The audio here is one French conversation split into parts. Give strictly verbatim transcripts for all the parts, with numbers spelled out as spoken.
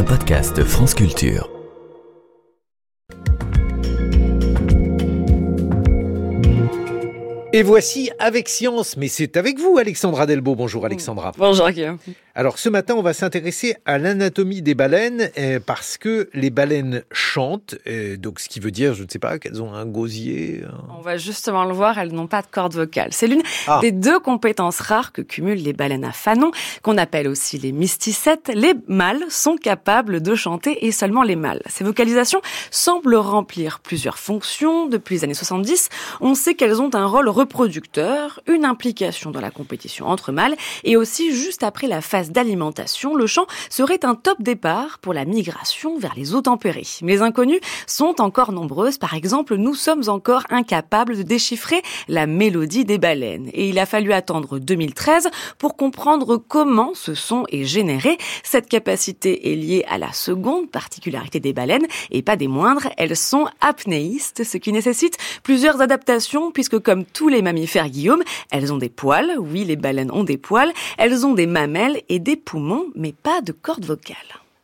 un podcast France Culture. Et voici Avec Science, mais c'est avec vous Alexandra Delbo. Bonjour Alexandra. Bonjour Guillaume. Alors ce matin on va s'intéresser à l'anatomie des baleines euh, parce que les baleines chantent, euh, donc ce qui veut dire, je ne sais pas, qu'elles ont un gosier. Un... On va justement le voir, elles n'ont pas de corde vocale. C'est l'une ah. des deux compétences rares que cumulent les baleines à fanon, qu'on appelle aussi les mysticètes. Les mâles sont capables de chanter et seulement les mâles. Ces vocalisations semblent remplir plusieurs fonctions. Depuis les années soixante-dix, on sait qu'elles ont un rôle reproducteur, une implication dans la compétition entre mâles et aussi juste après la phase d'alimentation, le chant serait un top départ pour la migration vers les eaux tempérées. Mais les inconnues sont encore nombreuses. Par exemple, nous sommes encore incapables de déchiffrer la mélodie des baleines. Et il a fallu attendre deux mille treize pour comprendre comment ce son est généré. Cette capacité est liée à la seconde particularité des baleines et pas des moindres, elles sont apnéistes, ce qui nécessite plusieurs adaptations puisque comme tous les mammifères, Guillaume, elles ont des poils. Oui, les baleines ont des poils. Elles ont des mamelles et des poumons, mais pas de cordes vocales.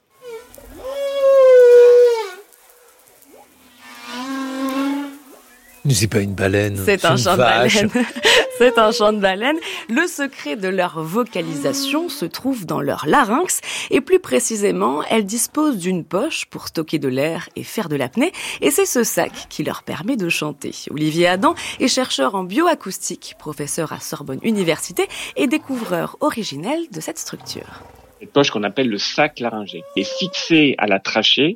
Mais c'est pas une baleine. C'est, c'est un chant vache. de baleine. C'est un chant de baleine. Le secret de leur vocalisation se trouve dans leur larynx et plus précisément, elles disposent d'une poche pour stocker de l'air et faire de l'apnée et c'est ce sac qui leur permet de chanter. Olivier Adam est chercheur en bioacoustique, professeur à Sorbonne Université et découvreur originel de cette structure. Cette poche qu'on appelle le sac laryngé est fixée à la trachée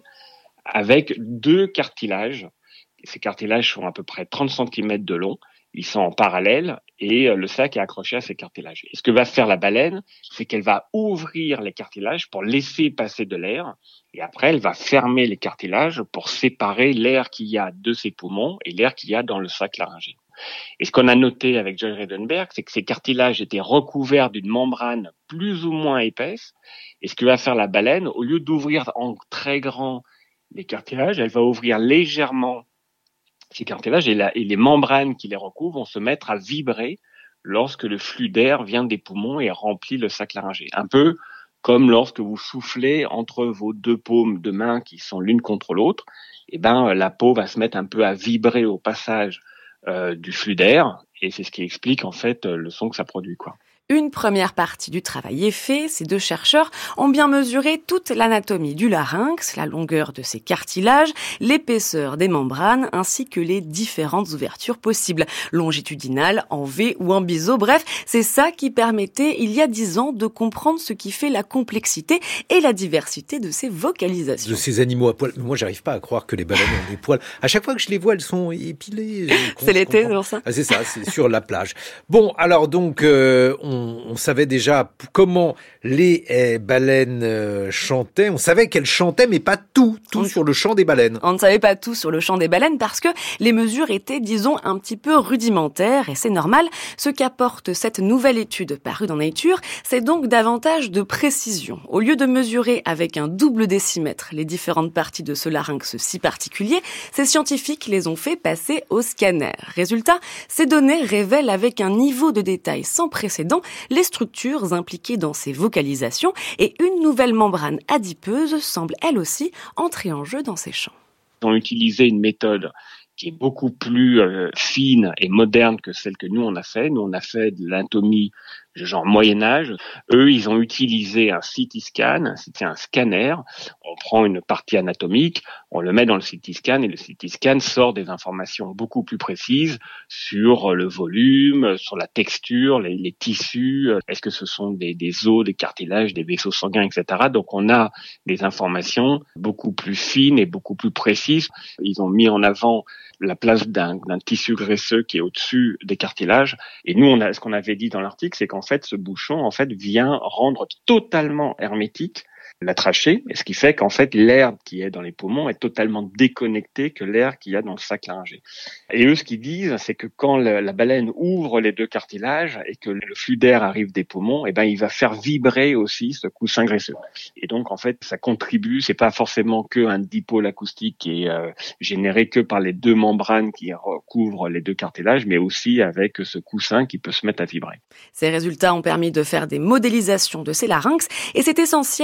avec deux cartilages. Ces cartilages font à peu près trente centimètres de long. Ils sont en parallèle et le sac est accroché à ces cartilages. Et ce que va faire la baleine, c'est qu'elle va ouvrir les cartilages pour laisser passer de l'air. Et après, elle va fermer les cartilages pour séparer l'air qu'il y a de ses poumons et l'air qu'il y a dans le sac laryngé. Et ce qu'on a noté avec Joy Reidenberg, c'est que ces cartilages étaient recouverts d'une membrane plus ou moins épaisse. Et ce que va faire la baleine, au lieu d'ouvrir en très grand les cartilages, elle va ouvrir légèrement ces cartilages et, la, et les membranes qui les recouvrent vont se mettre à vibrer lorsque le flux d'air vient des poumons et remplit le sac laryngé. Un peu comme lorsque vous soufflez entre vos deux paumes de main qui sont l'une contre l'autre, et ben la peau va se mettre un peu à vibrer au passage euh, du flux d'air et c'est ce qui explique en fait le son que ça produit, quoi. Une première partie du travail est faite. Ces deux chercheurs ont bien mesuré toute l'anatomie du larynx, la longueur de ses cartilages, l'épaisseur des membranes, ainsi que les différentes ouvertures possibles, longitudinales, en V ou en biseau. Bref, c'est ça qui permettait, il y a dix ans, de comprendre ce qui fait la complexité et la diversité de ces vocalisations. De ces animaux à poils. Moi, j'arrive pas à croire que les baleines ont des poils. À chaque fois que je les vois, elles sont épilées. C'est l'été, c'est pour ça. Ah, c'est ça, c'est sur la plage. Bon, alors donc, euh, on On savait déjà comment les eh, baleines euh, chantaient. On savait qu'elles chantaient, mais pas tout, tout on, sur le chant des baleines. On ne savait pas tout sur le chant des baleines parce que les mesures étaient, disons, un petit peu rudimentaires et c'est normal. Ce qu'apporte cette nouvelle étude parue dans Nature, c'est donc davantage de précision. Au lieu de mesurer avec un double décimètre les différentes parties de ce larynx si particulier, ces scientifiques les ont fait passer au scanner. Résultat, ces données révèlent avec un niveau de détail sans précédent les structures impliquées dans ces vocalisations et une nouvelle membrane adipeuse semble elle aussi entrer en jeu dans ces chants. Ils ont utilisé une méthode qui est beaucoup plus euh, fine et moderne que celle que nous on a fait. Nous on a fait de l'anatomie genre Moyen-Âge. Eux, ils ont utilisé un C T scan, c'était un scanner. On prend une partie anatomique, on le met dans le C T scan et le C T scan sort des informations beaucoup plus précises sur le volume, sur la texture, les, les tissus. Est-ce que ce sont des, des os, des cartilages, des vaisseaux sanguins, et cetera. Donc on a des informations beaucoup plus fines et beaucoup plus précises. Ils ont mis en avant la place d'un, d'un tissu graisseux qui est au-dessus des cartilages. Et nous, on a, ce qu'on avait dit dans l'article, c'est qu'en fait, ce bouchon, en fait, vient rendre totalement hermétique la trachée, et ce qui fait qu'en fait l'air qui est dans les poumons est totalement déconnecté que l'air qu'il y a dans le sac laryngé. Et eux, ce qu'ils disent, c'est que quand le, la baleine ouvre les deux cartilages et que le flux d'air arrive des poumons, et ben il va faire vibrer aussi ce coussin graisseux. Et donc en fait, ça contribue. C'est pas forcément que un dipôle acoustique qui est euh, généré que par les deux membranes qui recouvrent les deux cartilages, mais aussi avec ce coussin qui peut se mettre à vibrer. Ces résultats ont permis de faire des modélisations de ces larynx, et c'est essentiel pour des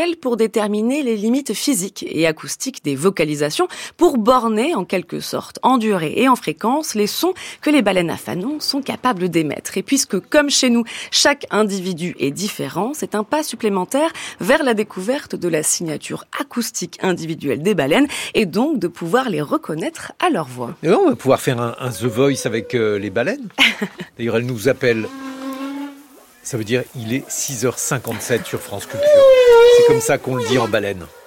déterminer les limites physiques et acoustiques des vocalisations pour borner en quelque sorte, en durée et en fréquence, les sons que les baleines à fanon sont capables d'émettre. Et puisque, comme chez nous, chaque individu est différent, c'est un pas supplémentaire vers la découverte de la signature acoustique individuelle des baleines et donc de pouvoir les reconnaître à leur voix. Et on va pouvoir faire un, un The Voice avec euh, les baleines. D'ailleurs, elles nous appellent. Ça veut dire il est six heures cinquante-sept sur France Culture. C'est comme ça qu'on le dit en baleine.